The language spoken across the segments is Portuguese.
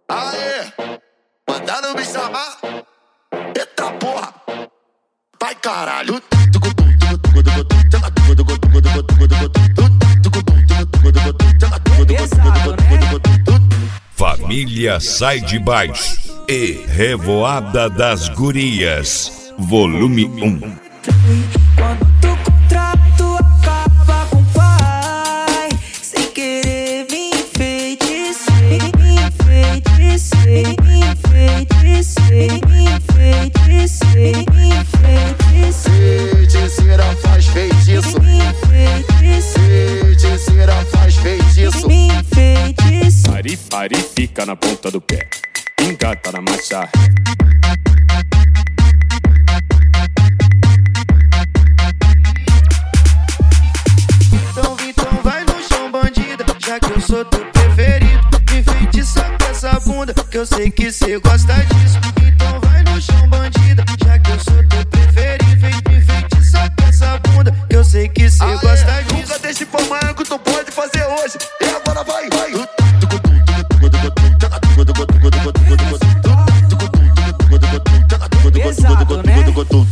Aê, mandaram me chamar. Eita porra, vai caralho. Família Sai de Baixo e Revoada das Gurias, volume 1. Quando o contrato acaba com o pai, sem querer me enfeitecei, me enfeitecei, me enfeitecei, me enfeitecei, me enfeitecei. Feiticeira faz feitiço, Me enfeitecei, feiticeira faz feitiço. me enfeitecei. Pari fica na ponta do pé, engata na marcha. Então vai no chão, bandida, já que eu sou teu preferido. Me enfeitiça com essa bunda, que eu sei que cê gosta disso. Então vai no chão, bandida, já que eu sou teu preferido. Me enfeitiça com essa bunda, que eu sei que cê gosta disso. Nunca deixe pra amanhã que tu pode fazer hoje. E agora vai. Pesado, né?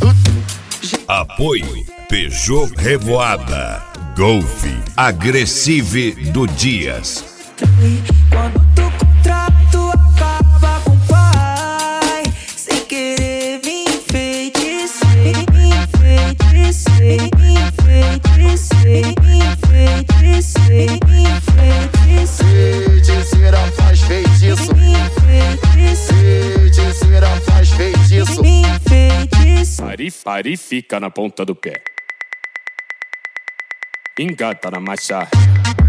Apoio Peugeot Revoada, Golf Agressive do Dias. Quando o contrato acaba com o pai, sem querer me enfeitecei, me enfeitecei, me enfeitiçei, me enfeitecei, me enfeitecei. Feiticeira faz feitiço, Me enfeitecei, feiticeira faz feitiço. me enfeitecei. Pari fica na ponta do pé, engata na marcha.